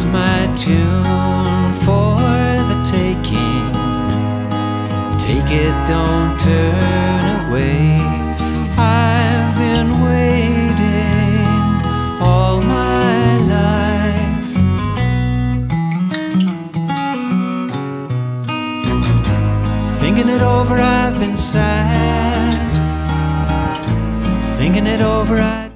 is my tune for the taking. Take it, don't turn away. I've been waiting all my life. Thinking it over, I've been sad. Thinking it over,